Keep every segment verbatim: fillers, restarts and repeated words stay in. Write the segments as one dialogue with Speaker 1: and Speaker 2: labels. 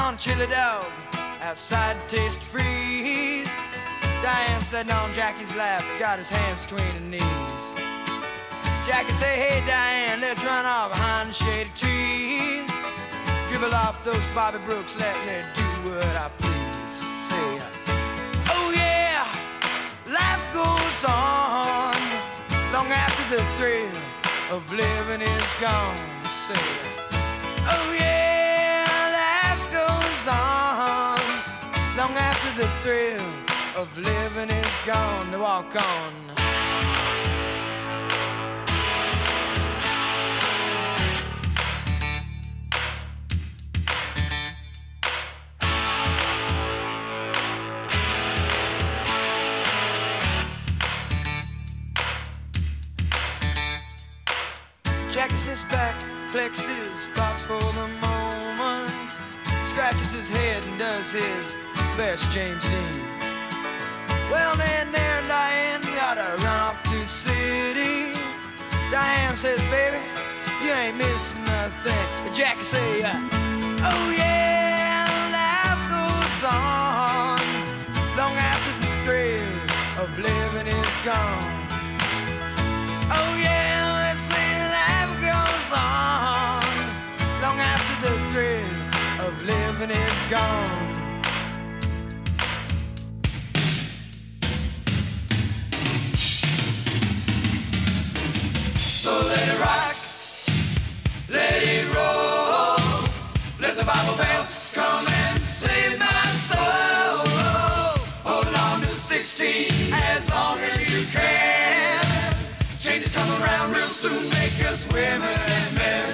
Speaker 1: on chili dog, outside taste freeze. Diane sitting on Jackie's lap, got his hands between her knees. Jackie say, hey Diane, let's run off behind the shady trees. Dribble off those Bobby Brooks, let me do what I please. Say, oh yeah, life goes on long after the thrill of living is gone. Say, oh yeah, life goes on long after the thrill of living is gone. To walk on. Jackie sits back, collects his thoughts for the moment, scratches his head and does his best James Dean. Well, then there and Diane gotta run off to the city. Diane says, baby, you ain't missing nothing. But Jackie say, uh, oh yeah, life goes on long after the thrill of living is gone. Oh yeah, let's say life goes on long after the thrill of living is gone. So let it rock, let it roll, let the Bible bell come and save my soul. Holding on to sixteen as long as you can. Change is coming around real soon, make us women and men.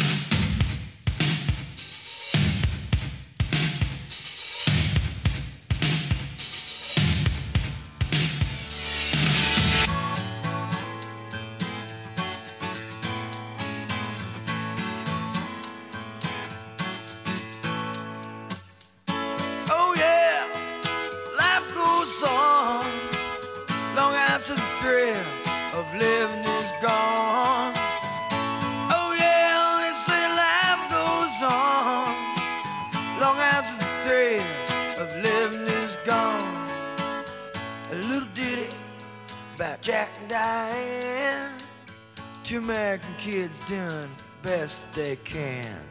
Speaker 1: Living is gone. Oh yeah, they say life goes on long after the thrill of living is gone. A little ditty about Jack and Diane, two American kids doing best they can.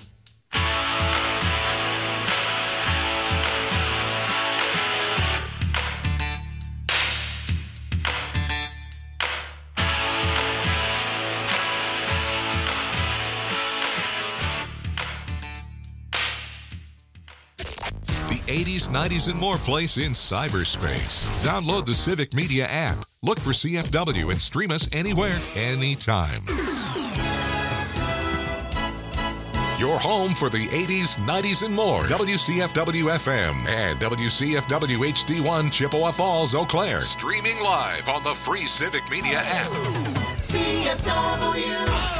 Speaker 2: eighties, nineties, and more place in cyberspace. Download the Civic Media app. Look for C F W and stream us anywhere, anytime. Your home for the eighties, nineties, and more. W C F W F M and W C F W H D one Chippewa Falls, Eau Claire. Streaming live on the free Civic Media app.
Speaker 3: C F W.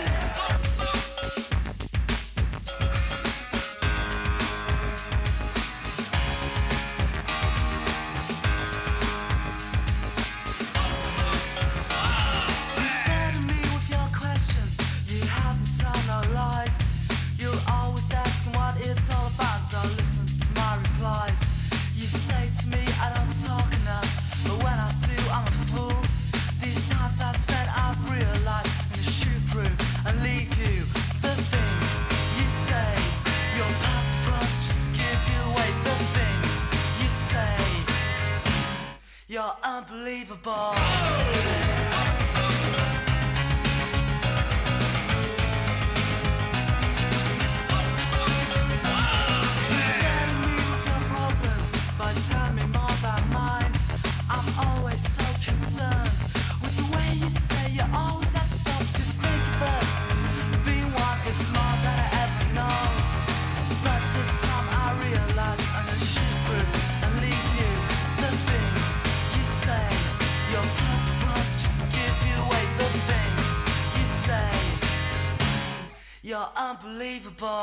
Speaker 4: Unbelievable. You're unbelievable.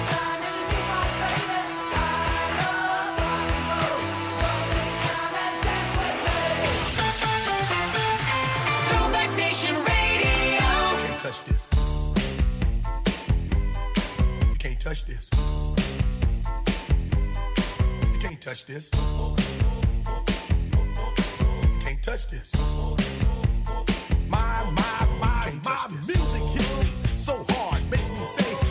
Speaker 4: time in the jukebox, baby. I love rock and roll. So take your time and dance with me. Throwback Nation Radio.
Speaker 5: Can't touch this. You can't touch this. You can't touch this. You can't touch this. My, my, my, my music hits me so hard, makes me say,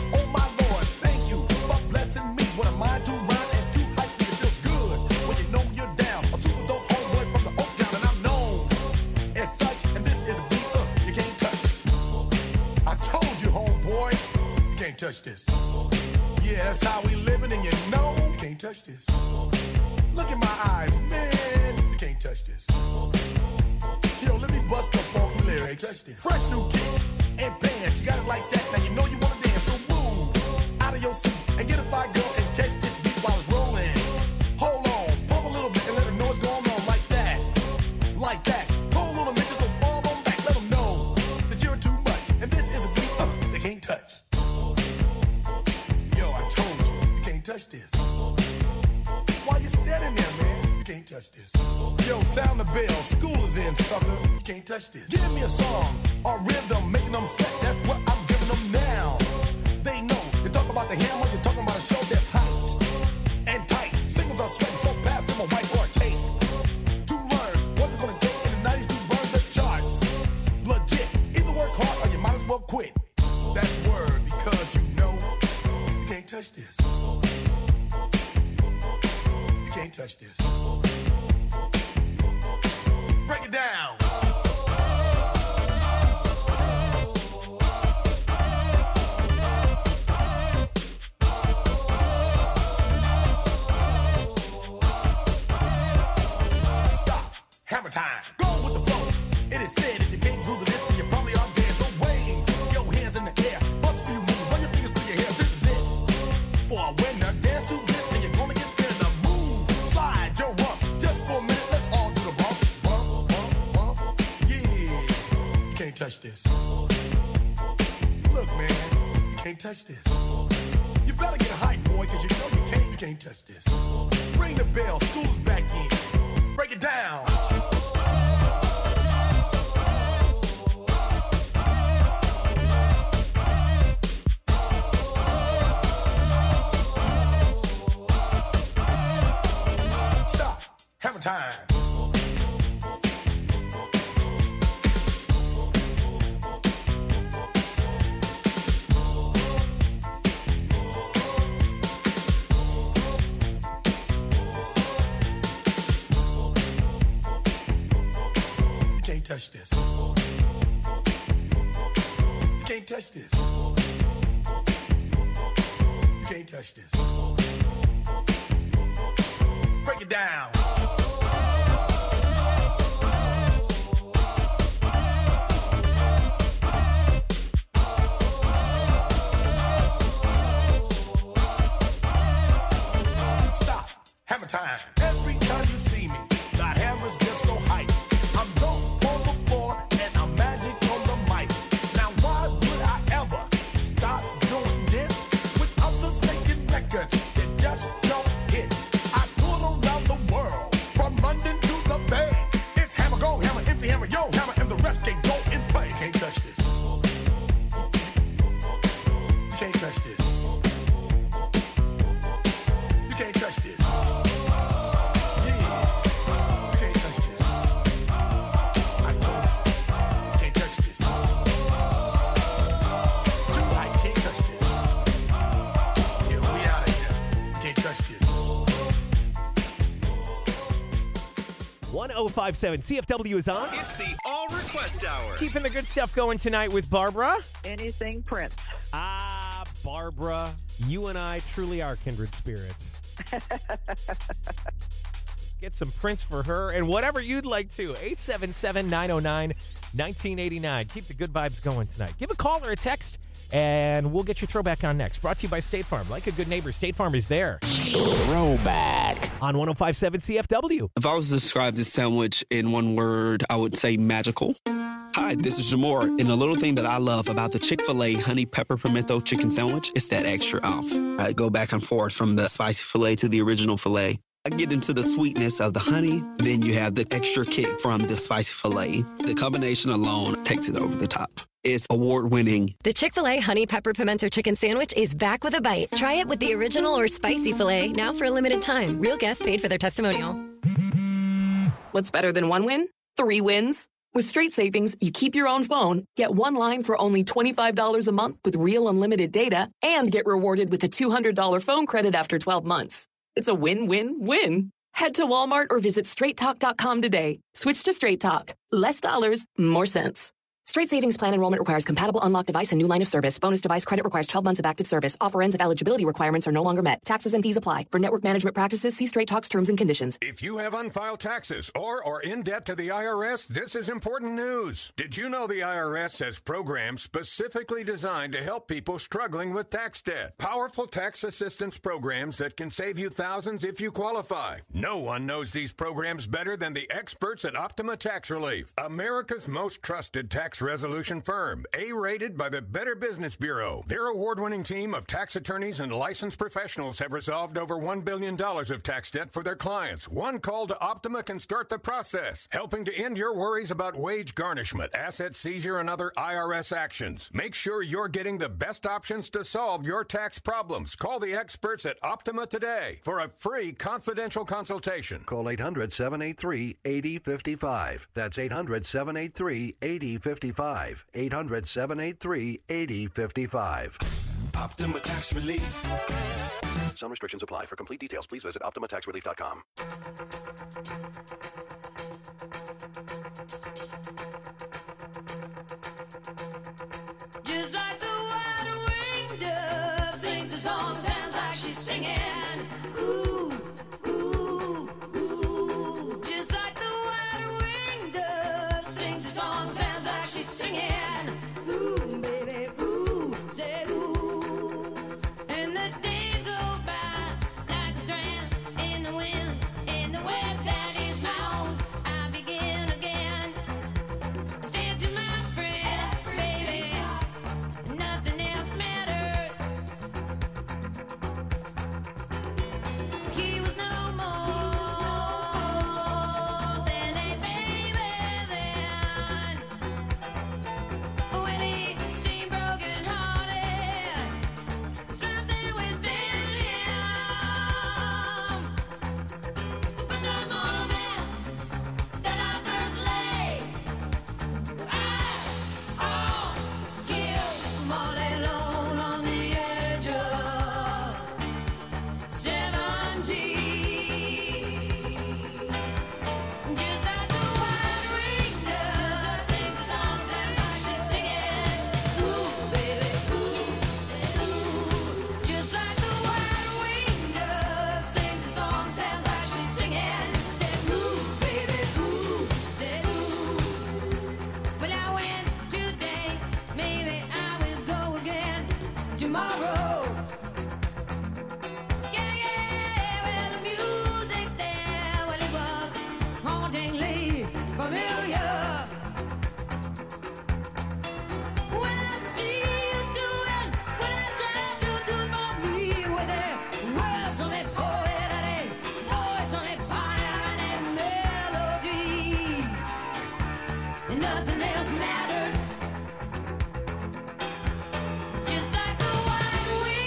Speaker 5: can't touch this. Yeah, that's how we living, and you know you can't touch this. Look in my eyes, man, you can't touch this. Yo, let me bust the funky lyrics. Fresh new kicks and bands, you got it like that. Now you know you wanna dance, so move out of your seat and get a fire girl and catch this beat while it's rolling. Hold on, pump a little bit and let them know what's going on like that, like that. Hold on, bitches, don't fall on back. Let them know that you're too much, and this is a beat uh, they can't touch. Yo, I told you, you can't touch this. Why you standing there, man? You can't touch this. Yo, sound the bell, school is in, sucker. You can't touch this. Give me a song or rhythm, making them sweat. That's what I'm giving them now. They know. You talk about the hammer, you're talking about a show that's hyped and tight. Singles are sweating so fast, them a white or tape. To learn what's it gonna take in the nineties to burn the charts. Legit. Either work hard or you might as well quit. That's word because you know you can't touch this. You can't touch this. Break it down. Stop. Hammer time. Go with the flow. It is said if you can't groove the list, then you probably are dead. So wave your hands in the air. Bust a few moves. Run your fingers through your hair. This is it. For a winner, dance to this, and you're gonna get there. The move. Slide your rump. Just for a minute, let's all do the bump. Bump, bump, bump. Yeah. You can't touch this. Look, man. You can't touch this. You better get hype, boy, because you know you can't, you can't touch this. Ring the bell. School's back in. Break it down. Stop. Hammer time. You can't touch this. You can't touch this. You can't touch this. Break it down. Stop. Hammer time. Every time you see me, the hammer's just so hype. I'm dope on the floor and I'm magic on the mic. Now why would I ever stop doing this with others making records that just don't hit? I tour around the world from London to the Bay. It's hammer, go hammer, empty hammer, yo hammer, and the rest can go and play. You can't touch this. You can't touch this. You can't touch this.
Speaker 6: one oh five seven C F W is on.
Speaker 7: It's the All Request Hour.
Speaker 6: Keeping the good stuff going tonight with Barbara.
Speaker 8: Anything Prince.
Speaker 6: Ah, Barbara, you and I truly are kindred spirits. Get some Prince for her and whatever you'd like to. eight seven seven, nine oh nine, nineteen eighty-nine. Keep the good vibes going tonight. Give a call or a text, and we'll get your throwback on next. Brought to you by State Farm. Like a good neighbor, State Farm is there. Throwback on one oh five seven C F W.
Speaker 9: If I was to describe this sandwich in one word, I would say magical. Hi, this is Jamor, and the little thing that I love about the Chick-fil-A honey pepper pimento chicken sandwich is that extra oomph. I go back and forth from the spicy filet to the original filet. I get into the sweetness of the honey, then you have the extra kick from the spicy filet. The combination alone takes it over the top. It's award-winning.
Speaker 10: The Chick-fil-A Honey Pepper Pimento Chicken Sandwich is back with a bite. Try it with the original or spicy filet, now for a limited time. Real guests paid for their testimonial.
Speaker 11: What's better than one win? Three wins. With Straight Savings, you keep your own phone, get one line for only twenty-five dollars a month with real unlimited data, and get rewarded with a two hundred dollars phone credit after twelve months. It's a win-win-win. Head to Walmart or visit straight talk dot com today. Switch to Straight Talk. Less dollars, more sense. Straight Savings Plan enrollment requires compatible unlocked device and new line of service. Bonus device credit requires twelve months of active service. Offer ends if eligibility requirements are no longer met. Taxes and fees apply. For network management practices, see Straight Talk's terms and conditions.
Speaker 8: If you have unfiled taxes or are in debt to the I R S, this is important news. Did you know the I R S has programs specifically designed to help people struggling with tax debt? Powerful tax assistance programs that can save you thousands if you qualify. No one knows these programs better than the experts at Optima Tax Relief, America's most trusted tax resolution firm, A-rated by the Better Business Bureau. Their award-winning team of tax attorneys and licensed professionals have resolved over one billion dollars of tax debt for their clients. One call to Optima can start the process, helping to end your worries about wage garnishment, asset seizure, and other I R S actions. Make sure you're getting the best options to solve your tax problems. Call the experts at Optima today for a free confidential consultation.
Speaker 12: Call eight hundred, seven eight three, eight zero five five. That's eight hundred, seven eight three, eight zero five five. eight hundred, seven eight three, eight zero five five.
Speaker 5: Optima Tax Relief.
Speaker 12: Some restrictions apply. For complete details, please visit Optima Tax Relief dot com.
Speaker 4: Just like the wide-winged dove sings a song, sounds like she's singing. Ooh, ooh, ooh. Just like the wide-winged dove sings a song, sounds like she's singing. Ooh, baby, ooh, say ooh. And the days go by like a strand in the wind, in the web that is my own. I begin again. Said to my friend, baby, nothing else matters. He was no more than a baby then. Well, he seemed broken hearted, something within him. But the moment that I first lay eyes on you, I'm all alone on the edge of seventeen. Just like the wide-winged dove sings a song, sounds like she's singing. Ooh, baby, ooh, ooh. Just like the wide-winged dove sings a song, sounds like she's singing. Said ooh, baby, ooh, said ooh. Well, I went today, maybe I will go again tomorrow. Yeah, yeah, well, the music there, well, it was hauntingly familiar. When I see you doing what I tried to do for me, with the words on me poet and a voice on me fire and a melody, and nothing else mattered. Just like the wide-winged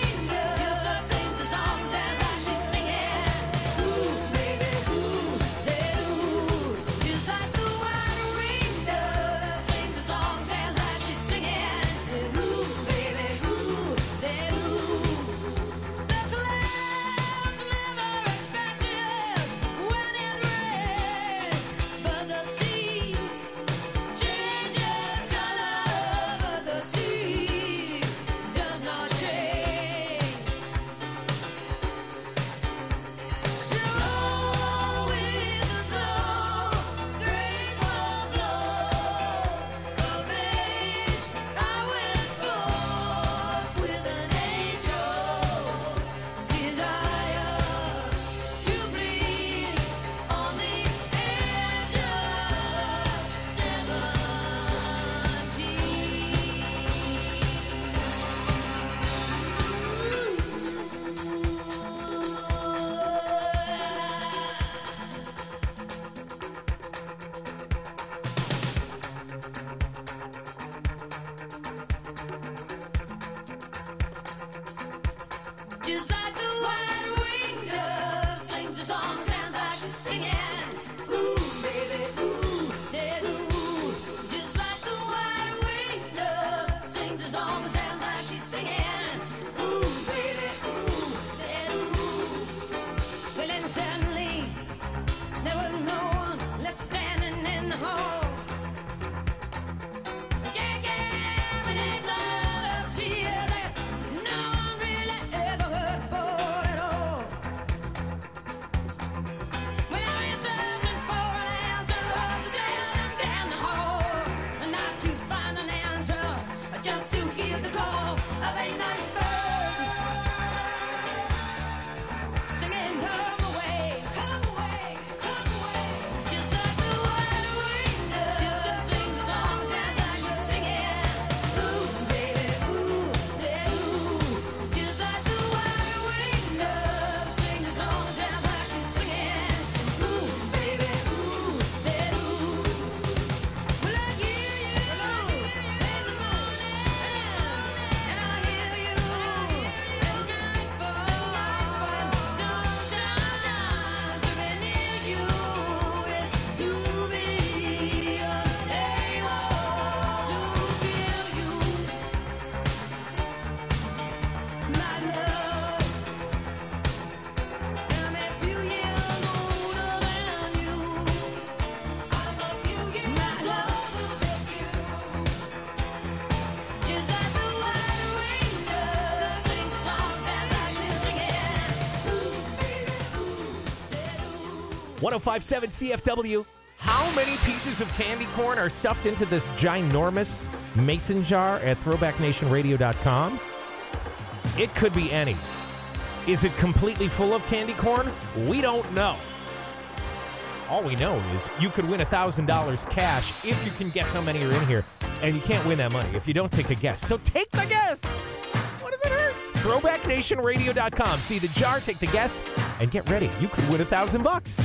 Speaker 6: one oh five point seven C F W. How many pieces of candy corn are stuffed into this ginormous mason jar at throwback nation radio dot com? It could be any. Is it completely full of candy corn? We don't know. All we know is you could win one thousand dollars cash if you can guess how many are in here. And you can't win that money if you don't take a guess. So take the guess. What does it hurt? throwback nation radio dot com. See the jar, take the guess, and get ready. You could win a thousand bucks.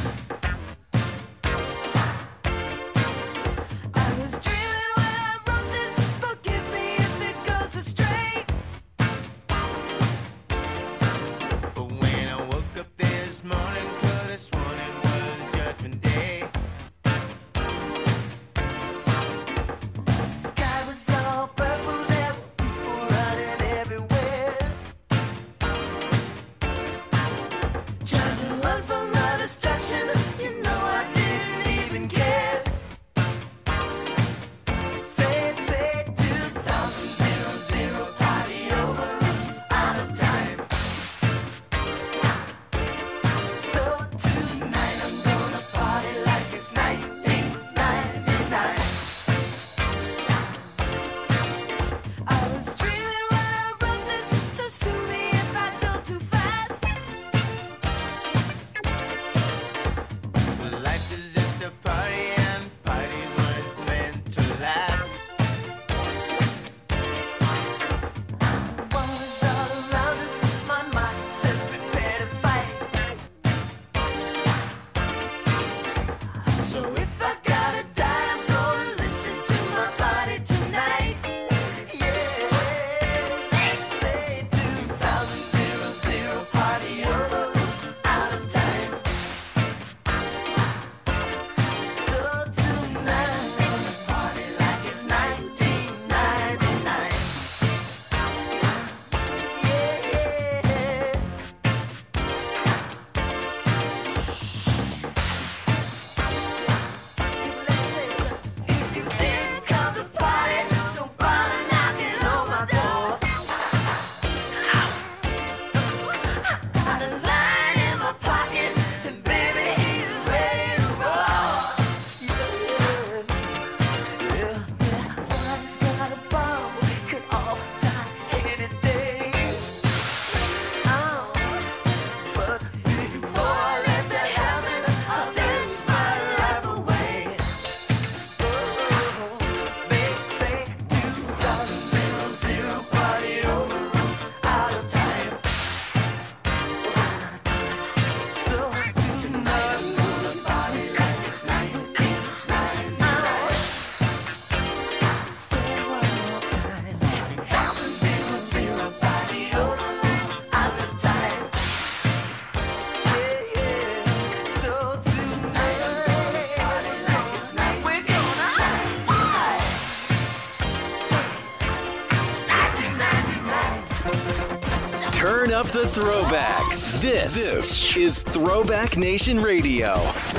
Speaker 7: Turn up the throwbacks. This, this is Throwback Nation Radio.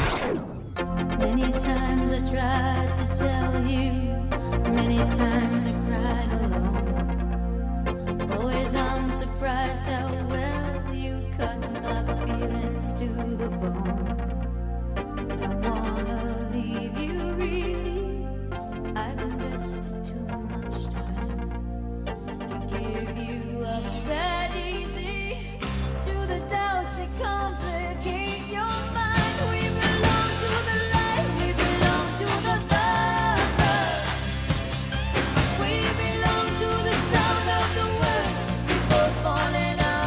Speaker 13: Many times I tried to tell you, many times I cried alone. Always I'm surprised how well you cut my feelings to the bone. Don't wanna leave you really, I've invested too much time to give you up that easy to the doubts that complicate your mind. We belong to the light, we belong to the love. We belong to the sound of the words we both falling out.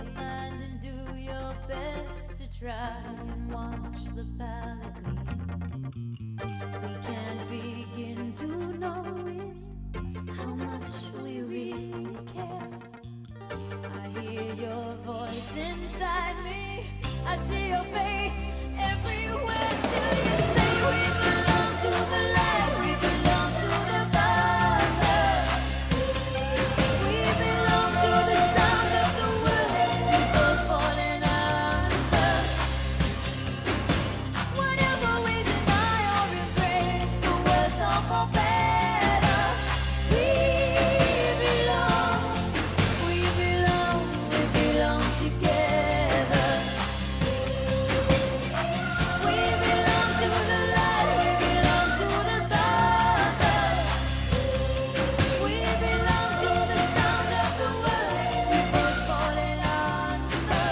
Speaker 13: your mind and do your best to try and wash the palate clean. We can't begin to know it, how much we really care. I hear your voice inside me, I see your face everywhere. Still you say we belong to the light, we belong to the Father. We belong to the sound of the world, people falling under. Whatever we deny or embrace, for worse or for better, we belong, we belong, we belong together. We belong to the light, we belong to the Father. We belong to the sound of the world, people falling under.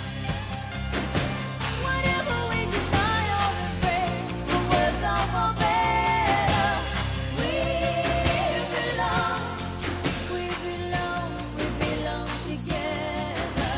Speaker 13: Whatever we deny or embrace, for worse or for better, we belong, we belong, we belong together.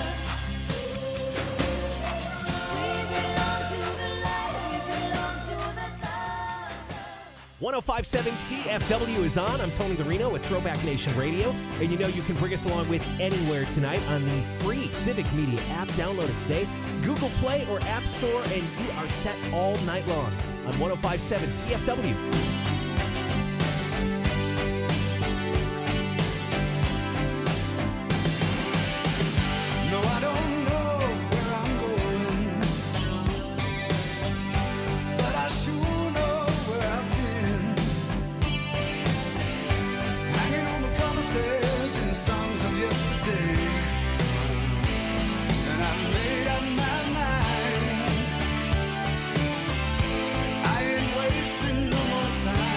Speaker 13: We belong to the light, we belong to the Father.
Speaker 6: one oh five point seven C F W is on. I'm Tony the Reno with Throwback Nation Radio. And you know you can bring us along with anywhere tonight on the free Civic Media app. Download it today. Google Play or App Store, and you are set all night long on one oh five point seven C F W.
Speaker 3: No, I don't know where I'm going, but I sure know where I've been. Hanging on the promises and songs of yesterday, and I made up my mind. I ain't wasting no more time.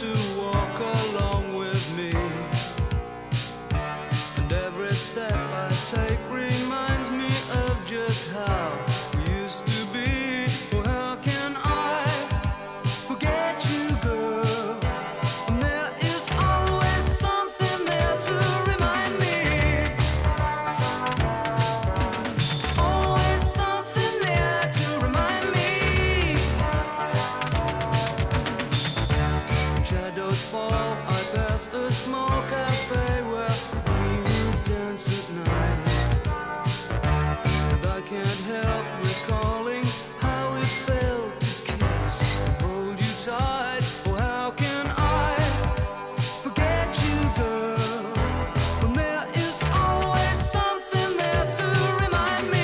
Speaker 3: walk along with me. And every step I take reminds me of just how we used to be. Oh, how can I forget you, girl? And there is always something there to remind me. Always something there to remind me. Shadows fall, I pass a small cafe where we would dance at night. And I can't help recalling how it felt to kiss and hold you tight. Oh, how can I forget you, girl? When there is always something there to remind me.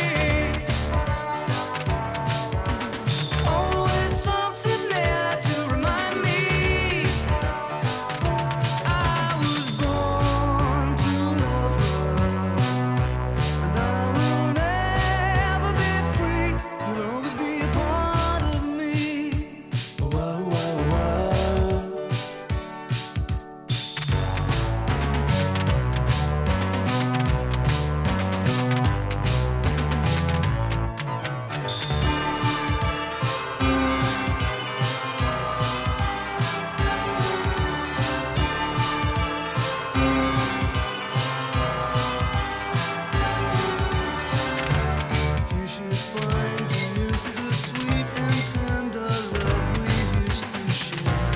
Speaker 3: Always something there to remind me. I was born to love her, and I will never be free. You'll always be a part of me. Wow, wow, wow. If you should find you miss the sweet and tender love we used to share,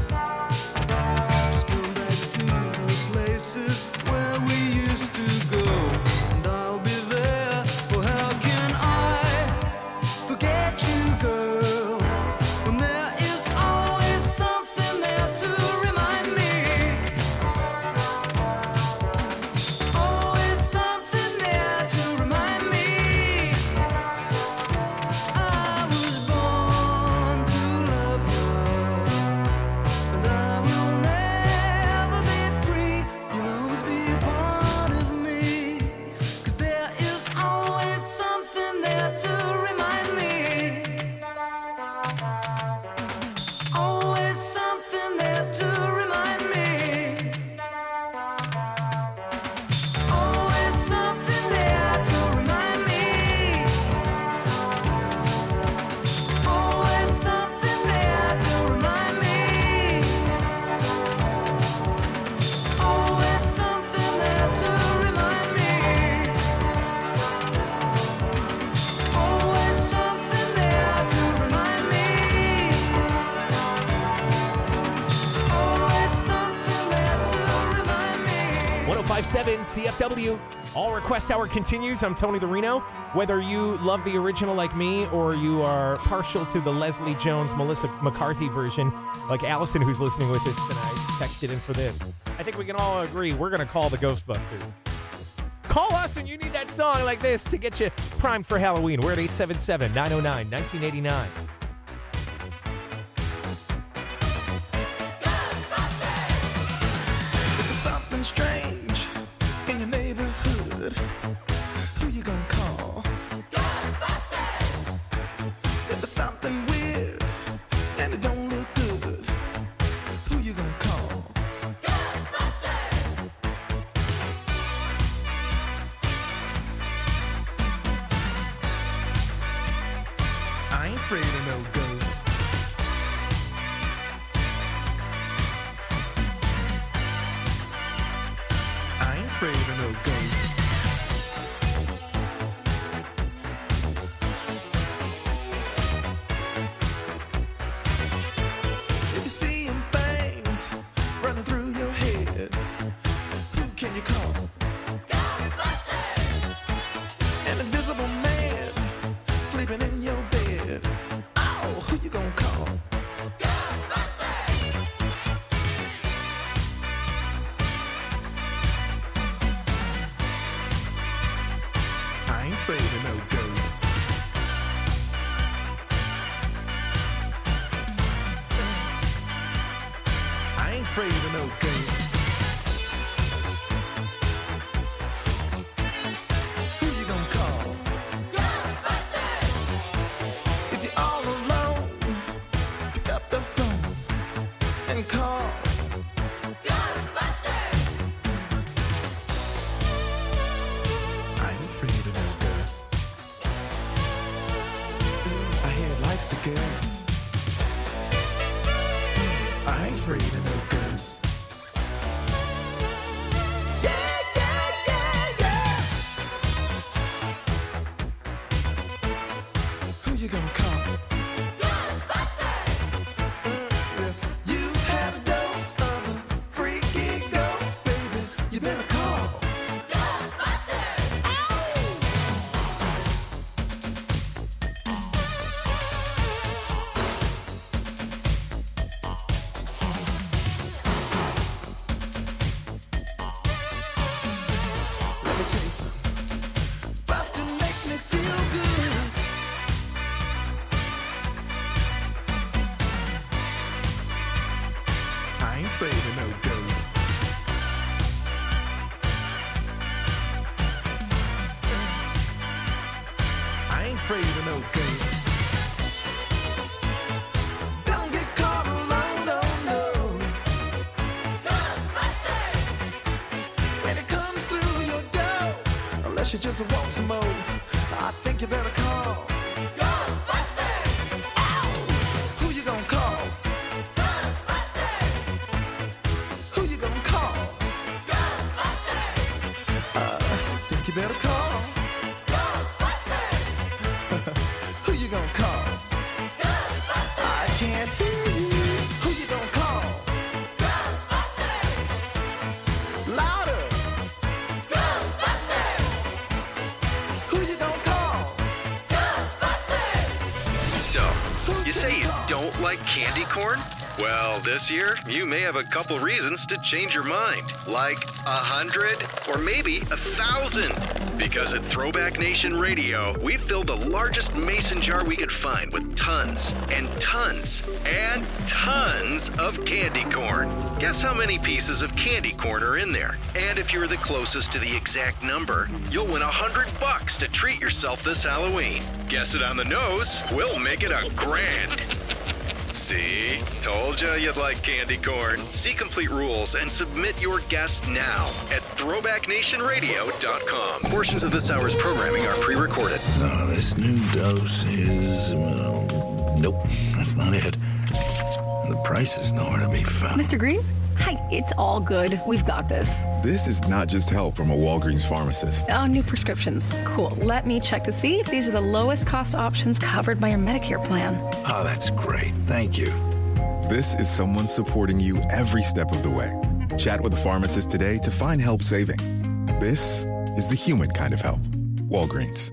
Speaker 3: just come back to the places where we used to go, and I'll be there. Oh, how can I forget you, girl? When there is always something there to remind me. Always something there to remind me. I was born to love her, and I will never be free. You'll always be a part of me, 'cause there is always something there to remind me. Always something there to remind me. Always something there to remind me. Always something there to remind me. Always something there to remind me. Always something there to remind me. Always something there to remind me.
Speaker 6: one oh five point seven C F W. All Request Hour continues. I'm Tony the Reno. Whether you love the original like me or you are partial to the Leslie Jones, Melissa McCarthy version, like Allison, who's listening with us tonight, texted in for this. I think we can all agree we're going to call the Ghostbusters. Call us when you need that song like this to get you primed for Halloween. We're at eight seven seven, nine oh nine, nineteen eighty-nine.
Speaker 3: If there's something strange in your neighborhood, who you gonna call? Ghostbusters! If there's something weird and it don't look good, who you gonna call? Ghostbusters! I ain't afraid of no ghosts. I ain't afraid of no ghosts. If you're seeing things running through your head, who can you call? Ghostbusters! An invisible man sleeping in your bed. Oh, who you gonna call? Ghostbusters! I ain't afraid of no ghosts. I ain't afraid of no ghosts. Who you gonna call? Ghostbusters! If you're all alone, pick up the phone and call
Speaker 1: ain't afraid of no ghosts. Yeah, yeah, yeah, yeah. Who you gonna call? Ghostbusters! If you have a dose of a freaky ghost, baby, you better call Ghostbusters! Let me tell you something. Bustin' makes me feel good. I ain't afraid of no ghosts. I ain't afraid of no ghosts. Don't get caught alone, oh no. Ghostbusters! When it comes through your door, unless you just want some more, I think you better call Ghostbusters! Ow! Who you gonna call? Who you gonna call? Ghostbusters! Uh, think you better call Ghostbusters! Who you gonna call? Ghostbusters! I can't hear you. Who you gonna call? Ghostbusters! Louder! Ghostbusters! Who you gonna call? Ghostbusters!
Speaker 7: So, you say you don't like candy corn? Well, this year, you may have a couple reasons to change your mind. Like a hundred, or maybe a thousand. Because at Throwback Nation Radio, we filled the largest mason jar we could find with tons and tons and tons of candy corn. Guess how many pieces of candy corn are in there? And if you're the closest to the exact number, you'll win a hundred bucks to treat yourself this Halloween. Guess it on the nose, we'll make it a grand. See? Told ya you'd like candy corn. See complete rules and submit your guess now at throwback nation radio dot com. Portions of this hour's programming are pre-recorded.
Speaker 14: Oh, this new dose is... Uh, nope, that's not it. The price is nowhere to be found.
Speaker 15: Mister Green? Hi, it's all good. We've got this.
Speaker 16: This is not just help from a Walgreens pharmacist.
Speaker 15: Oh, new prescriptions. Cool. Let me check to see if these are the lowest cost options covered by your Medicare plan.
Speaker 14: Oh, that's great. Thank you.
Speaker 16: This is someone supporting you every step of the way. Chat with a pharmacist today to find help saving. This is the human kind of help. Walgreens.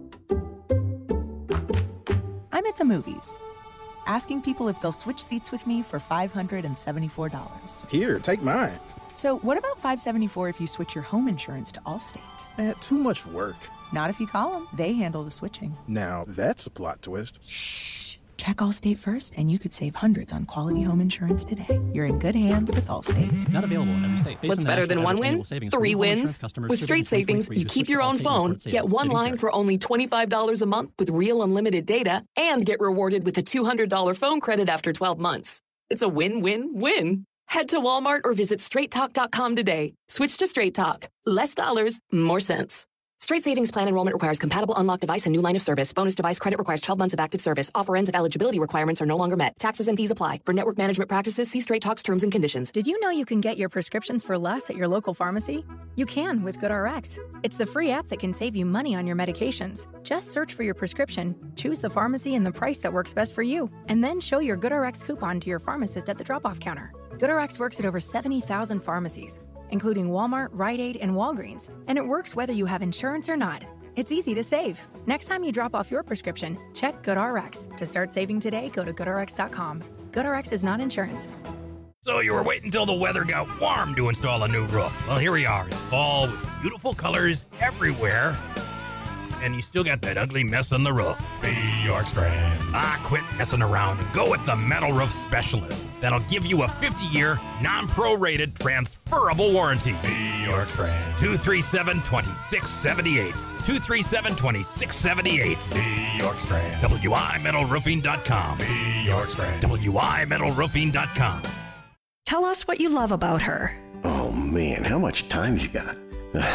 Speaker 17: I'm at the movies, asking people if they'll switch seats with me for five hundred seventy-four dollars.
Speaker 18: Here, take mine.
Speaker 17: So what about five hundred seventy-four dollars if you switch your home insurance to Allstate?
Speaker 18: Man, too much work.
Speaker 17: Not if you call them. They handle the switching.
Speaker 18: Now, that's a plot twist.
Speaker 17: Shh. Check Allstate first, and you could save hundreds on quality home insurance today. You're in good hands with Allstate.
Speaker 19: Not available in every state. Based
Speaker 11: What's
Speaker 19: on the
Speaker 11: better
Speaker 19: national
Speaker 11: than one
Speaker 19: average
Speaker 11: win?
Speaker 19: annual savings for
Speaker 11: Three
Speaker 19: home
Speaker 11: wins.
Speaker 19: insurance customers
Speaker 11: With
Speaker 19: serving
Speaker 11: Straight
Speaker 19: from twenty
Speaker 11: Savings,
Speaker 19: twenty-three,
Speaker 11: you
Speaker 19: to
Speaker 11: keep
Speaker 19: switch
Speaker 11: your
Speaker 19: to
Speaker 11: own
Speaker 19: Allstate
Speaker 11: phone,
Speaker 19: Report
Speaker 11: get
Speaker 19: savings.
Speaker 11: one
Speaker 19: Savings
Speaker 11: line
Speaker 19: card.
Speaker 11: for only twenty-five dollars a month with real unlimited data, and get rewarded with a two hundred dollars phone credit after twelve months. It's a win-win-win. Head to Walmart or visit straight talk dot com today. Switch to Straight Talk. Less dollars, more sense. Straight Savings Plan enrollment requires compatible unlocked device and new line of service. Bonus device credit requires twelve months of active service. Offer ends if eligibility requirements are no longer met. Taxes and fees apply. For network management practices, see Straight Talk's terms and conditions.
Speaker 20: Did you know you can get your prescriptions for less at your local pharmacy? You can with GoodRx. It's the free app that can save you money on your medications. Just search for your prescription, choose the pharmacy and the price that works best for you, and then show your GoodRx coupon to your pharmacist at the drop-off counter. GoodRx works at over seventy thousand pharmacies, including Walmart, Rite Aid, and Walgreens, and it works whether you have insurance or not. It's easy to save. Next time you drop off your prescription, check GoodRx. To start saving today, go to good r x dot com. GoodRx is not insurance.
Speaker 21: So you were waiting until the weather got warm to install a new roof. Well, here we are. It's fall with beautiful colors everywhere. And you still got that ugly mess on the roof. Hey, York Strand. Ah, quit messing around and go with the Metal Roof Specialist. That'll give you a fifty-year, non-prorated, transferable warranty. Hey, York Strand. two three seven, two six seven eight. two three seven, two six seven eight. Hey, York Strand. W I metal roofing dot com. Hey, York Strand. W I metal roofing dot com.
Speaker 22: Tell us what you love about her.
Speaker 23: Oh, man, how much time you got?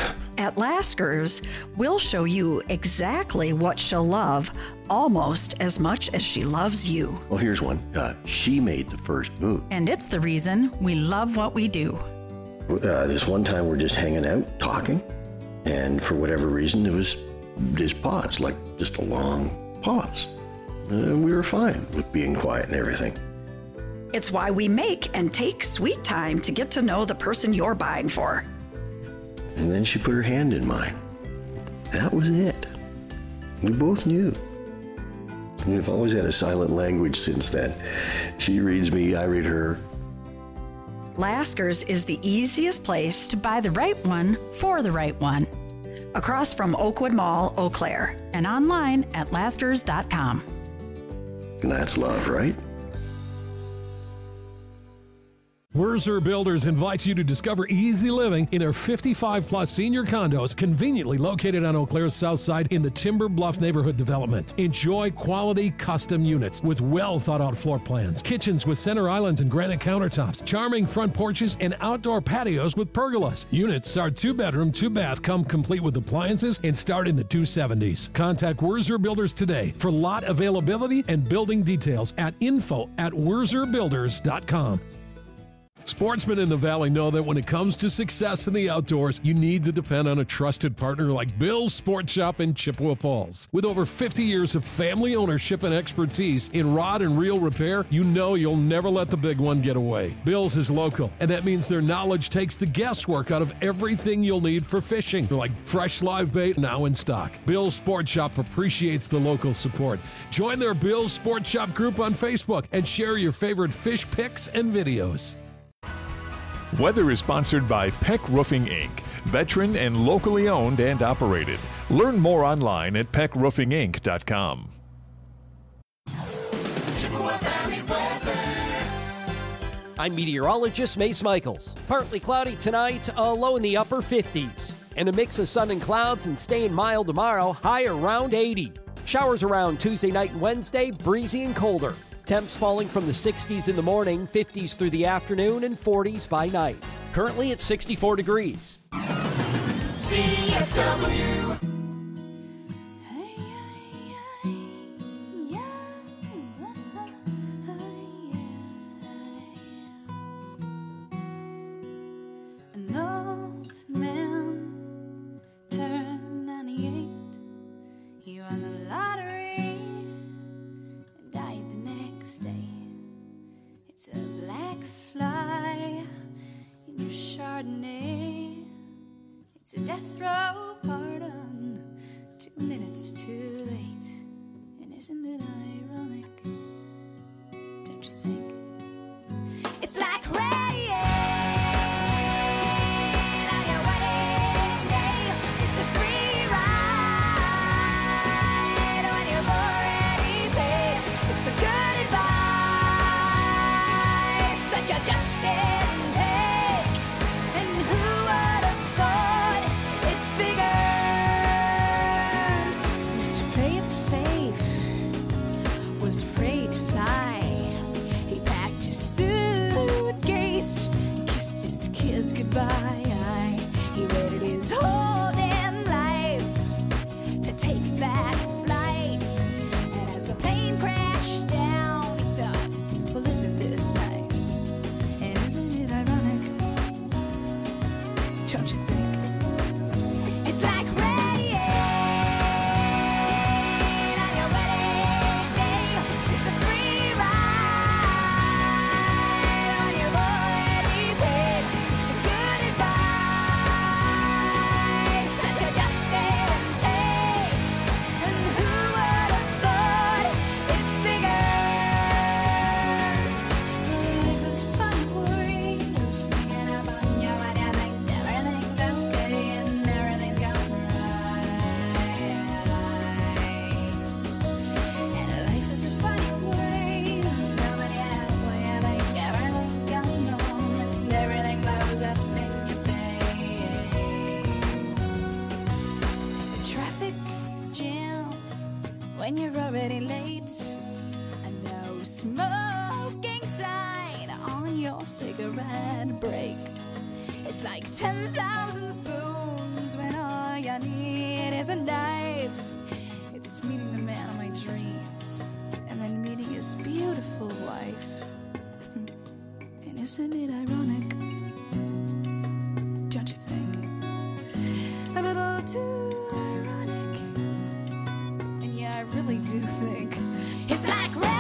Speaker 2: At Lasker's, we'll show you exactly what she'll love almost as much as she loves you.
Speaker 19: Well, here's one. Uh, she made the first move.
Speaker 22: And it's the reason we love what we do.
Speaker 19: Uh, this one time we're just hanging out, talking, and for whatever reason, there was this pause, like just a long pause. And we were fine with being quiet and everything.
Speaker 2: It's why we make and take sweet time to get to know the person you're buying for.
Speaker 19: And then she put her hand in mine. That was it. We both knew. We've always had a silent language since then. She reads me, I read her.
Speaker 2: Lasker's is the easiest place
Speaker 22: to buy the right one for the right one.
Speaker 2: Across from Oakwood Mall, Eau Claire.
Speaker 22: And online at laskers dot com.
Speaker 19: And that's love, right?
Speaker 23: Wurzer Builders invites you to discover easy living in their fifty-five plus senior condos conveniently located on Eau Claire's south side in the Timber Bluff neighborhood development. Enjoy quality custom units with well thought out floor plans, kitchens with center islands and granite countertops, charming front porches, and outdoor patios with pergolas. Units are two bedroom, two bath, come complete with appliances and start in the two seventies. Contact Wurzer Builders today for lot availability and building details at info at wurzer builders dot com. Sportsmen in the Valley know that when it comes to success in the outdoors, you need to depend on a trusted partner like Bill's Sport Shop in Chippewa Falls. With over fifty years of family ownership and expertise in rod and reel repair, you know you'll never let the big one get away. Bill's is local, and that means their knowledge takes the guesswork out of everything you'll need for fishing, like fresh live bait now in stock. Bill's Sport Shop appreciates the local support. Join their Bill's Sport Shop group on Facebook and share your favorite fish pics and videos.
Speaker 24: Weather is sponsored by Peck Roofing Incorporated, veteran and locally owned and operated. Learn more online at peck roofing inc dot com.
Speaker 25: I'm meteorologist Mace Michaels. Partly cloudy tonight, a low in the upper fifties. And a mix of sun and clouds and staying mild tomorrow, high around eighty. Showers around Tuesday night and Wednesday, breezy and colder. Temps falling from the sixties in the morning, fifties through the afternoon, and forties by night. Currently at sixty-four degrees.
Speaker 4: C F W.
Speaker 13: An old man turned ninety-eight. He won the lottery and died the next day. It's a black fly in your Chardonnay. It's a death row pardon, two minutes too late. And isn't it ironic? Don't you think? It's like rain. Goodbye. He waited his whole damn life to take that flight. And as the plane crashed down, he thought, well, isn't this nice? And isn't it ironic? Don't you think? It's like rain on your wedding day. It's a free ride on your already paid. Everything's
Speaker 26: to break. It's like ten thousand spoons when all you need is a knife. It's meeting the man of my dreams and then meeting his beautiful wife. And isn't it ironic? Don't you think? A little too ironic. And yeah, I really do think it's like rain.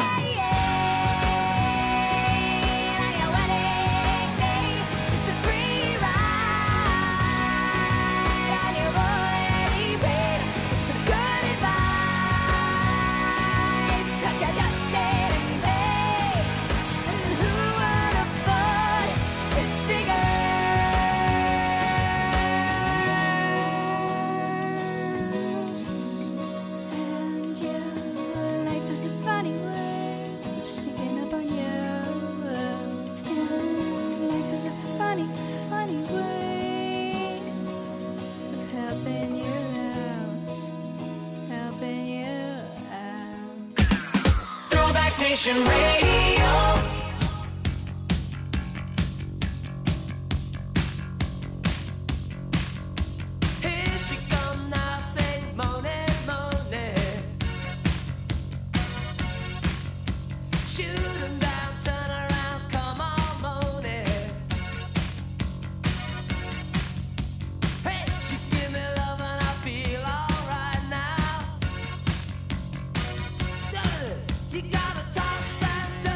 Speaker 4: Nation Radio. Here she come now, say moaning, moaning. Shoot 'em down, turn around, come on, moaning. Hey, she give me love and I feel alright now. You gotta toss and turn.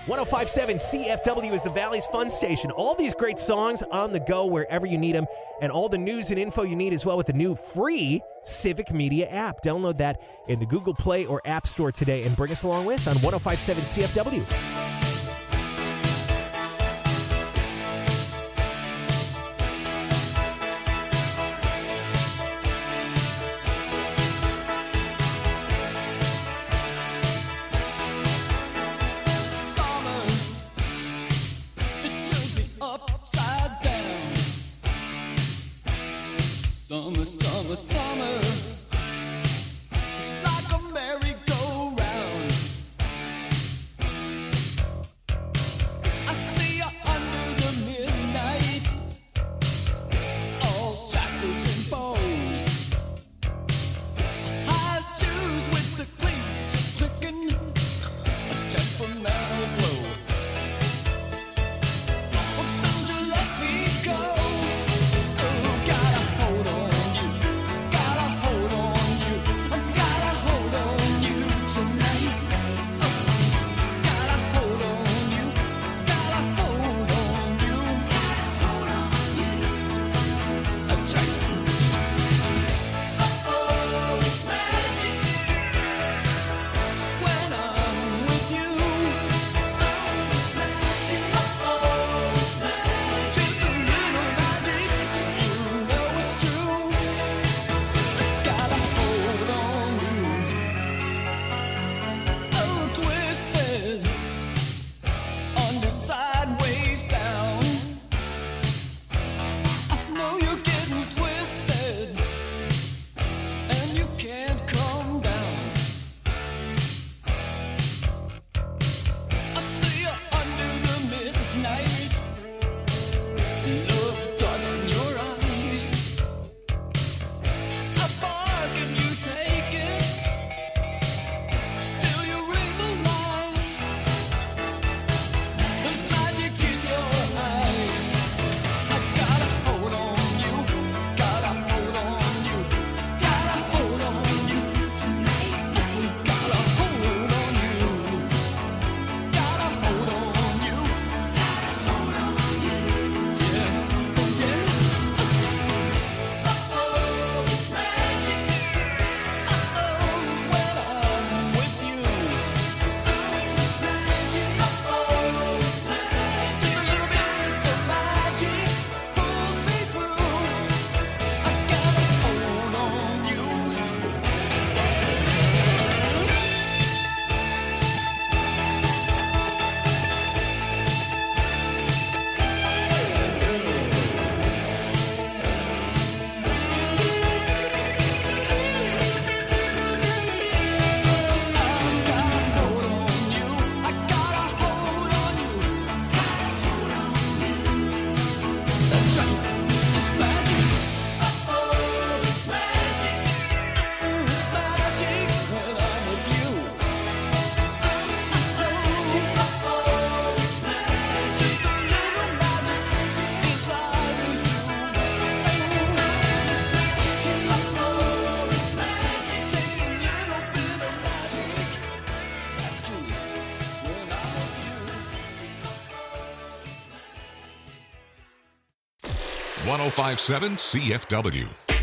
Speaker 6: one oh five point seven C F W is the Valley's fun station. All these great songs on the go wherever you need them, and all the news and info you need as well with the new free Civic Media app. Download that in the Google Play or App Store today and bring us along with on one oh five point seven C F W.
Speaker 3: Summer, summer, summer. It's like a merry-go-round. I see you under the midnight, all shackles and bows. High shoes with the cleats clicking, a temperamental glow. Well, don't you let me go.
Speaker 5: one oh five point seven C F W.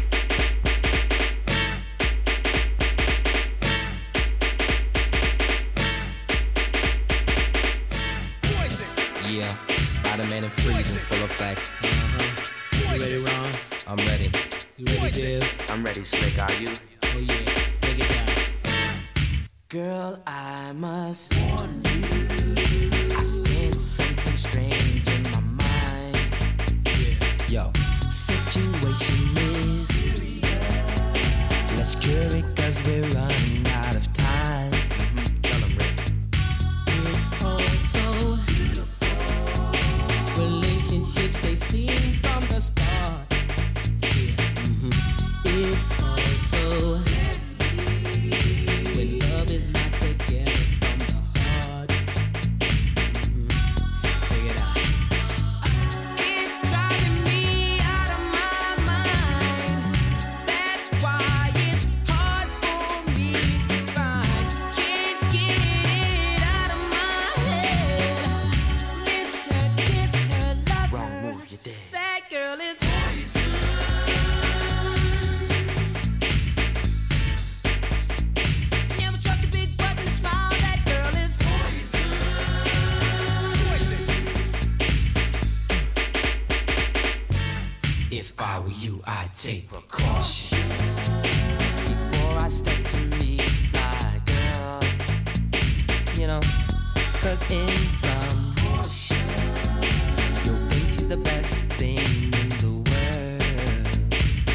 Speaker 8: Yeah, Spider-Man and Freeze in full effect. Uh-huh. You ready, Ron? I'm ready. You ready, Dave? I'm ready, Slick. Are you? Oh, yeah. Take it down.
Speaker 4: Girl, I must warn you, I sense something strange in my mind.
Speaker 8: Yo.
Speaker 4: Situation is serious. Let's cure it cause we're running out of time.
Speaker 8: Mm-hmm. Tell 'em, Rick.
Speaker 4: It's all so beautiful. Relationships they seem from the start. Yeah. Mm-hmm. It's all so when love is not together from the heart. Mm-hmm. Check it out. It's driving me out of my mind. That's why it's hard for me
Speaker 8: you, I take precaution. Before I step to meet my girl, you know, cause in some you'll think she's the best thing in the world.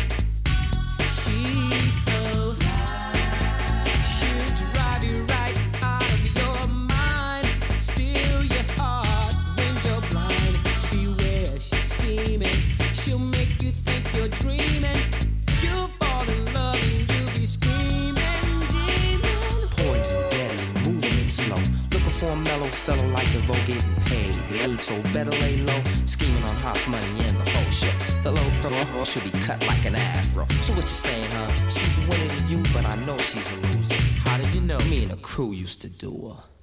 Speaker 8: She's so high, she'll drive you right out of your mind, steal your heart when you're blind. Beware, she's scheming, she'll make you think you're dreaming. You'll fall in love and you'll be screaming, demon. Poison, deadly, moving it slow. Looking for a mellow fellow like DeVoe getting paid. They ain't so better lay low, scheming on Hot's money and the whole show. The low pro should be cut like an afro. So what you saying, huh? She's winning to you, but I know she's a loser. How did you know? Me and the crew used to do her.